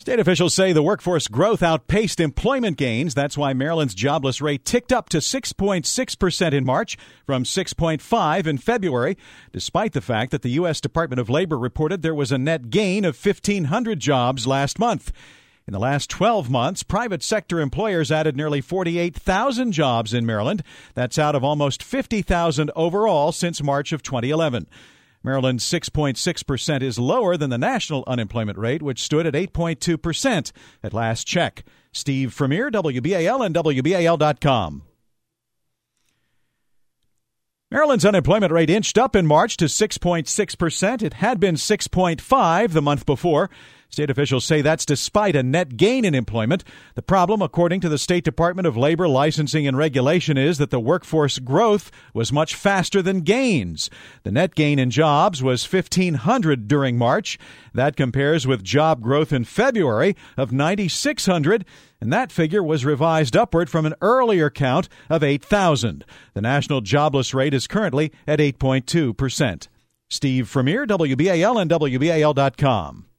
State officials say the workforce growth outpaced employment gains. That's why Maryland's jobless rate ticked up to 6.6% in March from 6.5% in February, despite the fact that the U.S. Department of Labor reported there was a net gain of 1,500 jobs last month. In the last 12 months, private sector employers added nearly 48,000 jobs in Maryland. That's out of almost 50,000 overall since March of 2011. Maryland's 6.6% is lower than the national unemployment rate, which stood at 8.2% at last check. Steve Fremier, WBAL and WBAL.com. Maryland's unemployment rate inched up in March to 6.6%. It had been 6.5% the month before. State officials say that's despite a net gain in employment. The problem, according to the State Department of Labor Licensing and Regulation, is that the workforce growth was much faster than gains. The net gain in jobs was 1,500 during March. That compares with job growth in February of 9,600, and that figure was revised upward from an earlier count of 8,000. The national jobless rate is currently at 8.2%. Steve Fremier, WBAL and WBAL.com.